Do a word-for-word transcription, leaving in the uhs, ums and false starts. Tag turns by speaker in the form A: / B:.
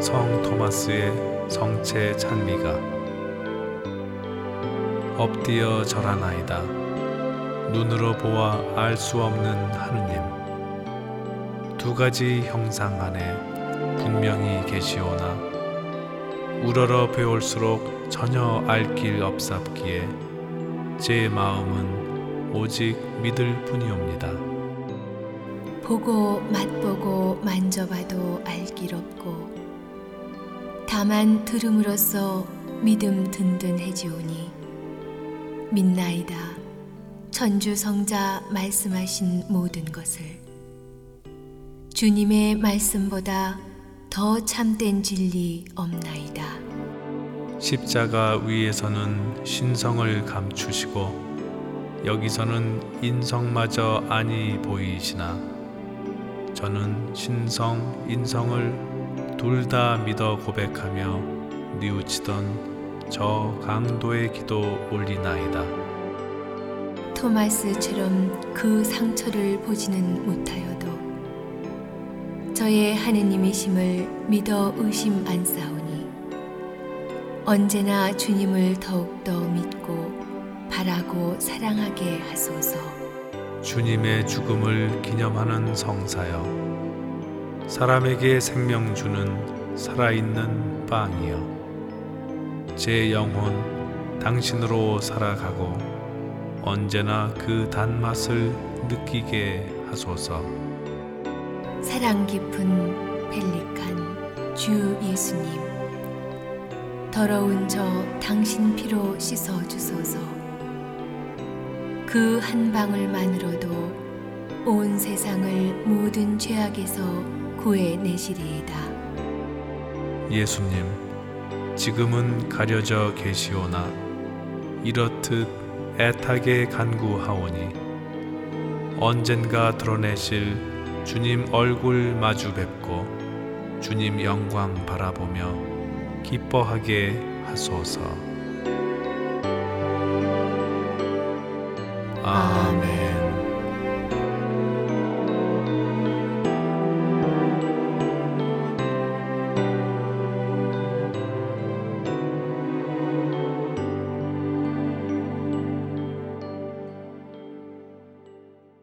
A: 성 토마스의 성체 찬미가 엎드려 절하나이다. 눈으로 보아 알 수 없는 하느님, 두 가지 형상 안에 분명히 계시오나 우러러 배울수록 전혀 알 길 없sap기에 제 마음은 오직 믿을 뿐이옵니다.
B: 보고 맛보고 만져봐도 알 길 없고 다만 들음으로써 믿음 든든해지오니 믿나이다. 천주성자 말씀하신 모든 것을 주님의 말씀보다 더 참된 진리 없나이다.
A: 십자가 위에서는 신성을 감추시고 여기서는 인성마저 아니 보이시나 저는 신성, 인성을 둘 다 믿어 고백하며 뉘우치던 저 강도의 기도 올리나이다.
B: 토마스처럼 그 상처를 보지는 못하여도 저의 하느님이심을 믿어 의심 안 싸우니 언제나 주님을 더욱더 믿고 바라고 사랑하게 하소서.
A: 주님의 죽음을 기념하는 성사여, 사람에게 생명 주는 살아있는 빵이여, 제 영혼 당신으로 살아가고 언제나 그 단맛을 느끼게 하소서.
B: 사랑 깊은 펠리칸 주 예수님, 더러운 저 당신 피로 씻어 주소서. 그 한 방울만으로도 온 세상을 모든 죄악에서 구해내시리이다.
A: 예수님, 지금은 가려져 계시오나 이렇듯 애타게 간구하오니 언젠가 드러내실 주님 얼굴 마주 뵙고 주님 영광 바라보며 기뻐하게 하소서. 아멘.